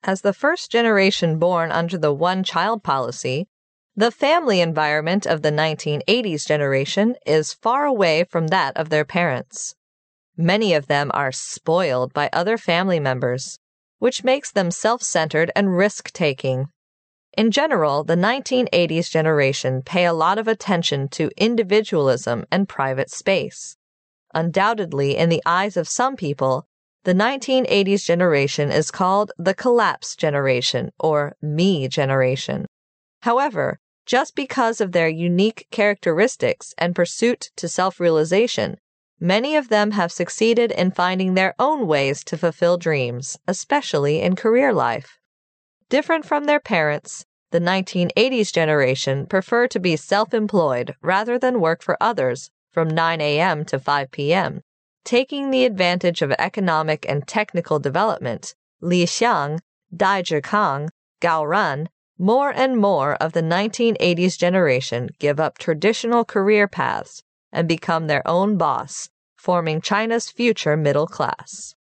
As the first generation born under the one-child policy, the family environment of the 1980s generation is far away from that of their parents. Many of them are spoiled by other family members, which makes them self-centered and risk-taking. In general, the 1980s generation pay a lot of attention to individualism and private space. Undoubtedly, in the eyes of some people, the 1980s generation is called the collapse generation or me generation. However, just because of their unique characteristics and pursuit to self-realization, many of them have succeeded in finding their own ways to fulfill dreams, especially in career life. Different from their parents, the 1980s generation prefer to be self-employed rather than work for others from 9 a.m. to 5 p.m., taking the advantage of economic and technical development. Li Xiang, Dai Zhikang, Gao Ran, more and more of the 1980s generation give up traditional career paths and become their own boss, forming China's future middle class.